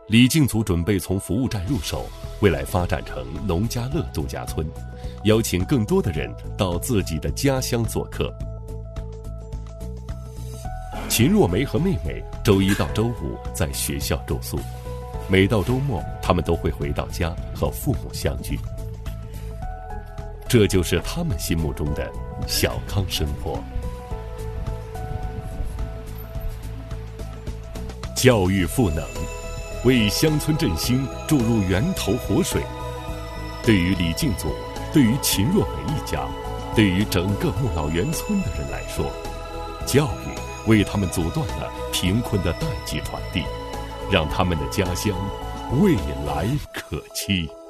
李敬祖准备从服务站入手，未来发展成农家乐度假村，邀请更多的人到自己的家乡做客。秦若梅和妹妹周一到周五在学校住宿，每到周末他们都会回到家和父母相聚。这就是他们心目中的小康生活。教育赋能，为乡村振兴注入源头活水。对于李敬祖，对于秦若梅一家，对于整个牧老园村的人来说，教育为他们阻断了贫困的代际传递，让他们的家乡未来可期。